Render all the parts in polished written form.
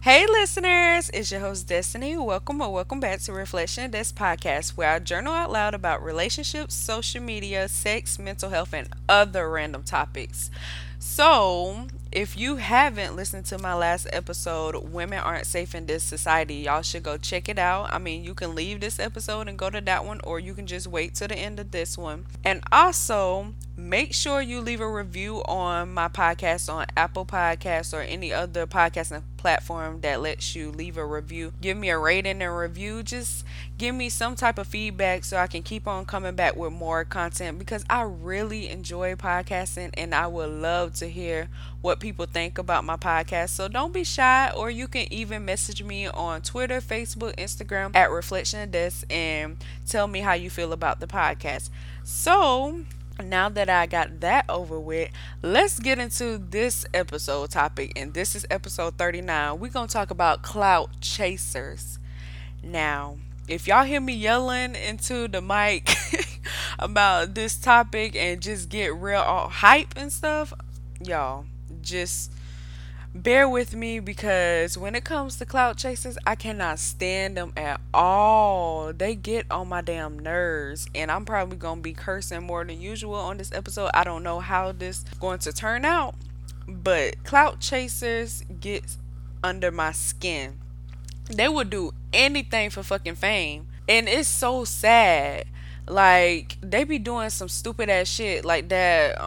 Hey, listeners, it's your host Destiny. Welcome or welcome back to Reflection Desk podcast, where I journal out loud about relationships, social media, sex, mental health, and other random topics. So, if you haven't listened to my last episode, Women Aren't Safe in This Society, y'all should go check it out. I mean, you can leave this episode and go to that one, or you can just wait till the end of this one. And also, make sure you leave a review on my podcast on Apple Podcasts or any other podcasting platform that lets you leave a review. Give me a rating and review. Just give me some type of feedback so I can keep on coming back with more content because I really enjoy podcasting and I would love to hear what people think about my podcast. So don't be shy, or you can even message me on Twitter, Facebook, Instagram at Reflection Desk and tell me how you feel about the podcast. So, now that I got that over with, let's get into this episode topic. And this is episode 39. We're going to talk about clout chasers. Now, if y'all hear me yelling into the mic about this topic and just get real all hype and stuff, y'all just bear with me because when it comes to clout chasers, I cannot stand them at all. They get on my damn nerves, and I'm probably gonna be cursing more than usual on this episode. I don't know how this going to turn out, but clout chasers get under my skin. They would do anything for fucking fame, and it's so sad. Like they be doing some stupid ass shit like that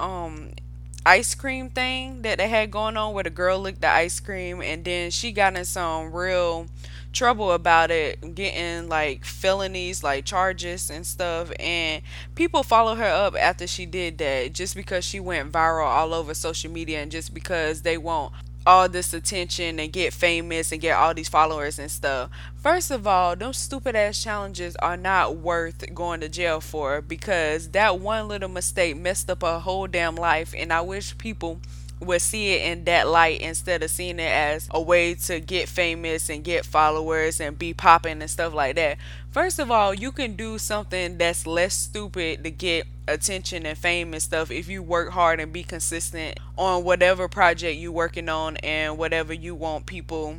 ice cream thing that they had going on where the girl licked the ice cream and then she got in some real trouble about it, getting like felonies, like charges and stuff. And people follow her up after she did that just because she went viral all over social media and just because they want all this attention and get famous and get all these followers and stuff. First of all, those stupid ass challenges are not worth going to jail for because that one little mistake messed up a whole damn life, and I wish people would see it in that light instead of seeing it as a way to get famous and get followers and be popping and stuff like that. First of all, you can do something that's less stupid to get attention and fame and stuff if you work hard and be consistent on whatever project you're working on and whatever you want people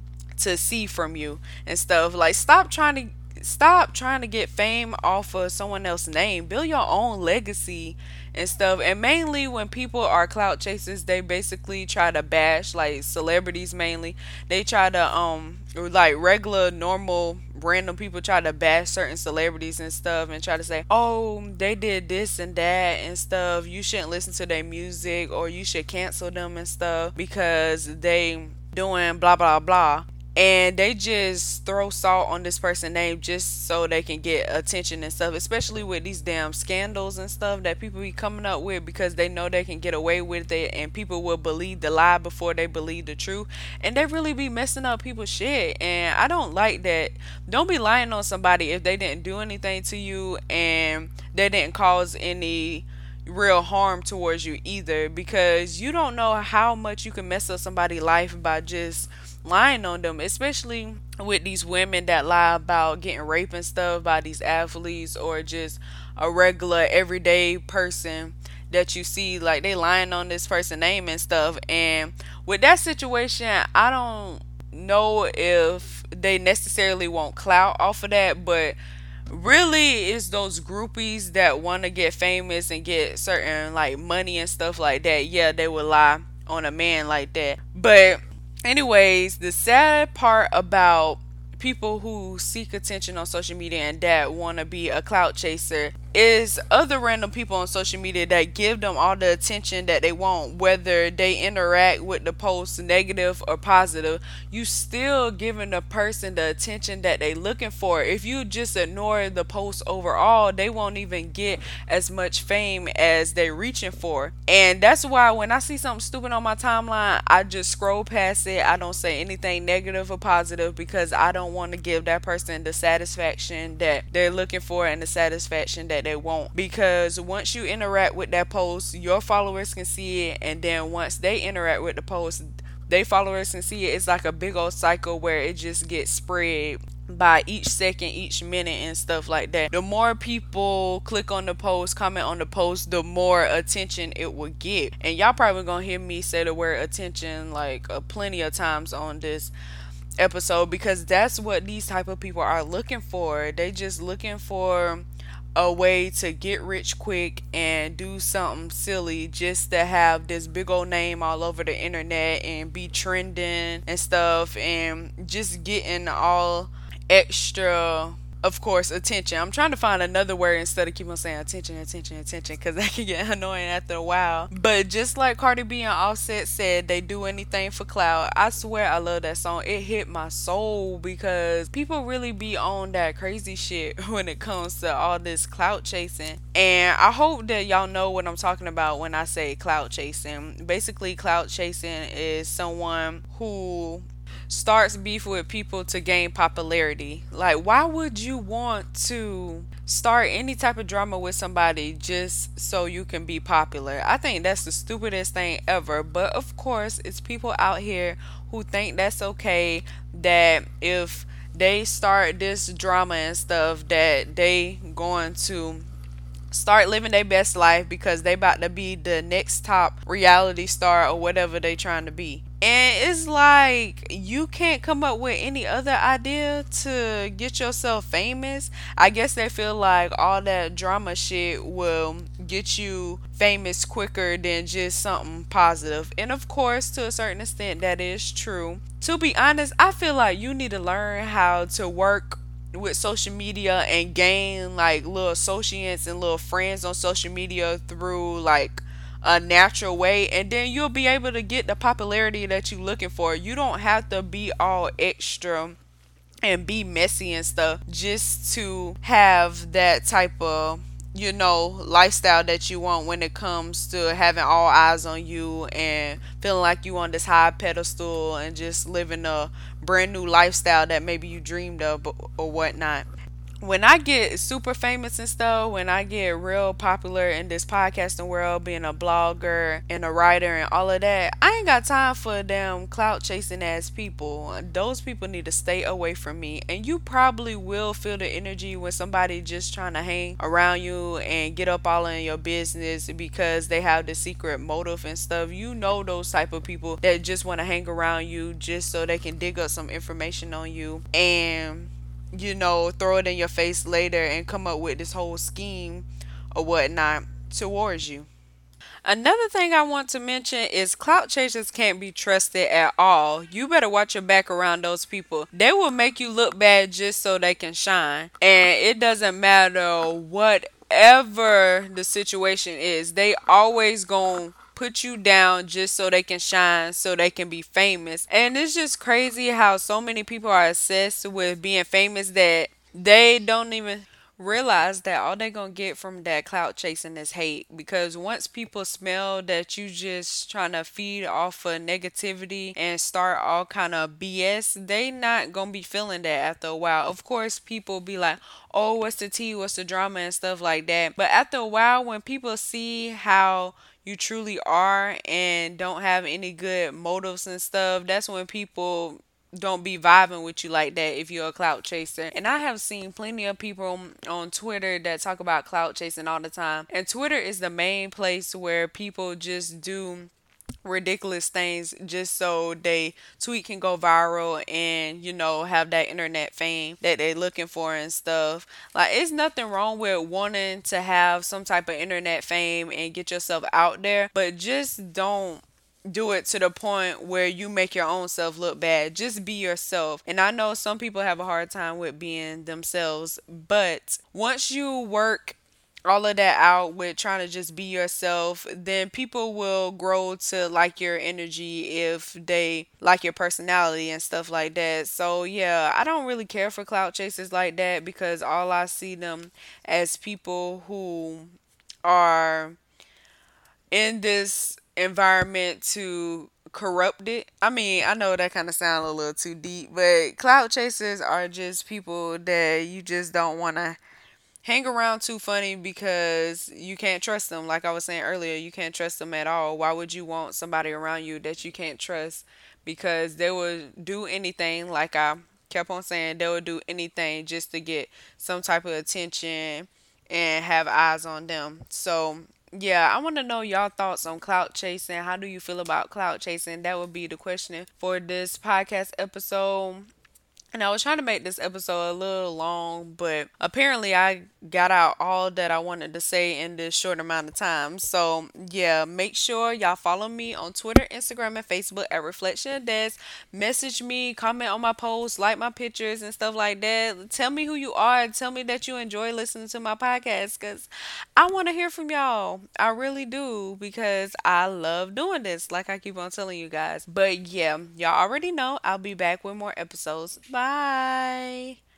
to see from you and stuff. Like stop trying to get fame off of someone else's name. Build your own legacy and stuff. And mainly when people are clout chasers, they basically try to bash like celebrities mainly. They try to like regular normal random people try to bash certain celebrities and stuff and try to say, "Oh, they did this and that and stuff. You shouldn't listen to their music or you should cancel them and stuff because they doing blah blah blah." And they just throw salt on this person's name just so they can get attention and stuff, especially with these damn scandals and stuff that people be coming up with because they know they can get away with it and people will believe the lie before they believe the truth, and they really be messing up people's shit. And I don't like that. Don't be lying on somebody if they didn't do anything to you and they didn't cause any real harm towards you either, because you don't know how much you can mess up somebody's life by just lying on them, especially with these women that lie about getting raped and stuff by these athletes or just a regular everyday person that you see, like they lying on this person's name and stuff. And with that situation, I don't know if they necessarily want clout off of that, but really it's those groupies that want to get famous and get certain like money and stuff like that. Yeah, they would lie on a man like that. But anyways, the sad part about people who seek attention on social media and that want to be a clout chaser is other random people on social media that give them all the attention that they want, whether they interact with the post negative or positive. You still giving the person the attention that they looking for. If you just ignore the post overall, they won't even get as much fame as they're reaching for. And that's why when I see something stupid on my timeline, I just scroll past it. I don't say anything negative or positive because I don't want to give that person the satisfaction that they're looking for and the satisfaction that they want. Because once you interact with that post, your followers can see it, and then once they interact with the post, they followers can see it. It's like a big old cycle where it just gets spread by each second, each minute, and stuff like that. The more people click on the post, comment on the post, the more attention it will get. And y'all probably gonna hear me say the word attention like plenty of times on this episode, because that's what these type of people are looking for. They just looking for a way to get rich quick and do something silly just to have this big old name all over the internet and be trending and stuff, and just getting all extra, of course, attention. I'm trying to find another word instead of keep on saying attention, attention, attention, because that can get annoying after a while. But just like Cardi B and Offset said, they do anything for clout. I swear I love that song. It hit my soul because people really be on that crazy shit when it comes to all this clout chasing. And I hope that y'all know what I'm talking about when I say clout chasing. Basically, clout chasing is someone who starts beef with people to gain popularity. Like, why would you want to start any type of drama with somebody just so you can be popular? I think that's the stupidest thing ever. But of course, it's people out here who think that's okay, that if they start this drama and stuff, that they going to start living their best life because they about to be the next top reality star or whatever they trying to be. And it's like you can't come up with any other idea to get yourself famous. I guess they feel like all that drama shit will get you famous quicker than just something positive. And of course, to a certain extent, that is true. To be honest, I feel like you need to learn how to work with social media and gain like little associates and little friends on social media through like a natural way, and then you'll be able to get the popularity that you're looking for. You don't have to be all extra and be messy and stuff just to have that type of, lifestyle that you want when it comes to having all eyes on you and feeling like you on this high pedestal and just living a brand new lifestyle that maybe you dreamed of or whatnot. When I get super famous and stuff, when I get real popular in this podcasting world, being a blogger and a writer and all of that, I ain't got time for damn clout chasing ass people. Those people need to stay away from me. And you probably will feel the energy when somebody just trying to hang around you and get up all in your business because they have the secret motive and stuff. You know those type of people that just want to hang around you just so they can dig up some information on you and throw it in your face later and come up with this whole scheme or whatnot towards you. Another thing I want to mention is clout chasers can't be trusted at all. You better watch your back around those people. They will make you look bad just so they can shine. And it doesn't matter whatever the situation is, they always gonna put you down just so they can shine, so they can be famous. And it's just crazy how so many people are obsessed with being famous that they don't even realize that all they gonna get from that clout chasing is hate, because once people smell that you just trying to feed off of negativity and start all kind of BS, they not gonna be feeling that after a while. Of course, people be like, oh, what's the tea, what's the drama and stuff like that, but after a while when people see how you truly are and don't have any good motives and stuff, that's when people don't be vibing with you like that if you're a clout chaser. And I have seen plenty of people on Twitter that talk about clout chasing all the time. And Twitter is the main place where people just do ridiculous things just so they tweet can go viral and have that internet fame that they looking for and stuff. Like, it's nothing wrong with wanting to have some type of internet fame and get yourself out there, but just don't do it to the point where you make your own self look bad. Just be yourself. And I know some people have a hard time with being themselves, but once you work all of that out with trying to just be yourself, then people will grow to like your energy if they like your personality and stuff like that. So yeah, I don't really care for clout chasers like that because all I see them as people who are in this environment to corrupt it. I mean, I know that kind of sounds a little too deep, but clout chasers are just people that you just don't want to hang around too funny because you can't trust them. Like I was saying earlier, you can't trust them at all. Why would you want somebody around you that you can't trust? Because they will do anything, like I kept on saying, they will do anything just to get some type of attention and have eyes on them. So Yeah, I want to know y'all thoughts on clout chasing. How do you feel about clout chasing? That would be the question for this podcast episode. And I was trying to make this episode a little long, but apparently I got out all that I wanted to say in this short amount of time. So, yeah, make sure y'all follow me on Twitter, Instagram, and Facebook at Reflection Desk. Message me, comment on my posts, like my pictures, and stuff like that. Tell me who you are. Tell me that you enjoy listening to my podcast because I want to hear from y'all. I really do because I love doing this, like I keep on telling you guys. But yeah, y'all already know I'll be back with more episodes. Bye.